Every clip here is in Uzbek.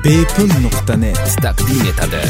bepul.net taqdim etadi.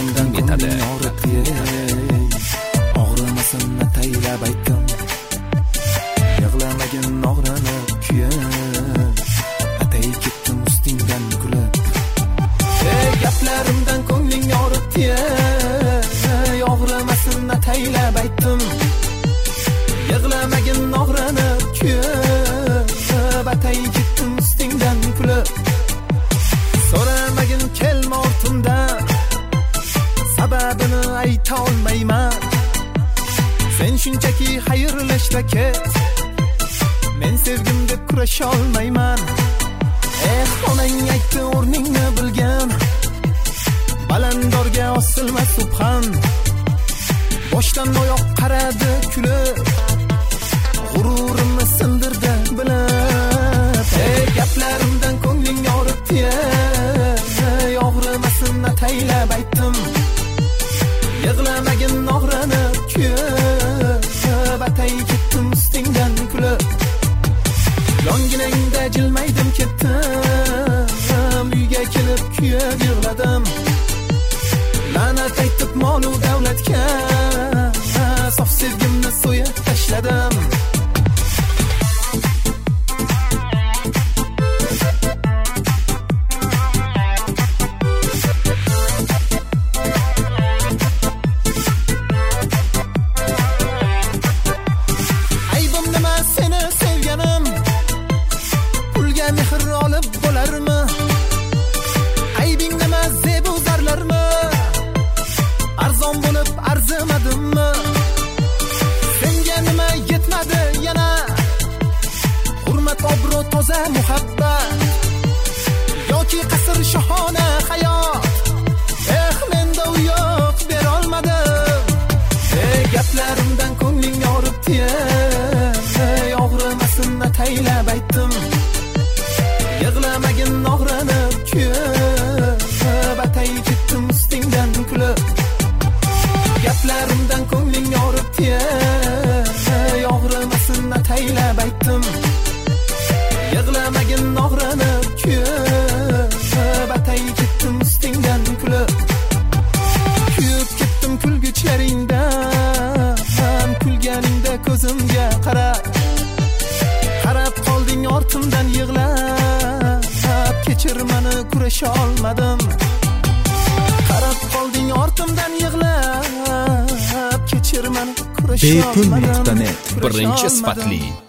Og'rimasin ataylab aytdim, yig'lamagin og'ranib kuyib, atay ketdim ustingdan kulib. Gaplarimdan ko'ngling yoribdi, og'rimasin ataylab aytdim, yig'lamagin og'ranib kuyib, atay ketdim ustingdan kulib. So'ramagin kelma ortimdan, sababini ayta olmayman. Sen shunchaki xayrlashda ket, men sevgim deb kurasha olmayman. Onang aytdi o'rningni bilgan, balandorga osilma subhan. Boshdan oyoq qaradi kulib, g'ururimni sindirdi bilib. Gaplarimdan ko'ngling yoribdi, og'rimasin ataylab aytdim, yig'lamagin og'ranib kuyib, atay ketdim ustingdan kulib. Yonginangda jilmaydim ketdim, uyga kelib kuyib yig'ladim. La'nat aytib molu davlatga, sof sevgimni so'yib tashladim. Mehr olib bo'larmi? Aybing nima, zebu zarlarmi? Arzon bo'lib arzimadimmi? Senga nima yetmadi yana? Hurmat, obro', toza muhabbat yoki qasr shohona hayot? Menda u yo'q, bera olmadim. Gaplarimdan ko'ngling yoribdi, og'rimasin ataylab aytdim, yig'lamagin og'ranib kuyib, atay ketdim ustingdan kulib. Gaplarimdan ko'ngling yoribdi, og'rimasin ataylab aytdim, yig'lamagin og'ranib kuyib, atay ketdim ustingdan kulib. Kuyib ketdim kulguchlaringdan, kulganingda ko'zimga qarab qolding ortimdan yig'lab, kechir meni kurasha olmadim. Qarab qolding ortimdan yig'lab, kechir meni kurasha olmadim. bepul.net birinchi sifatli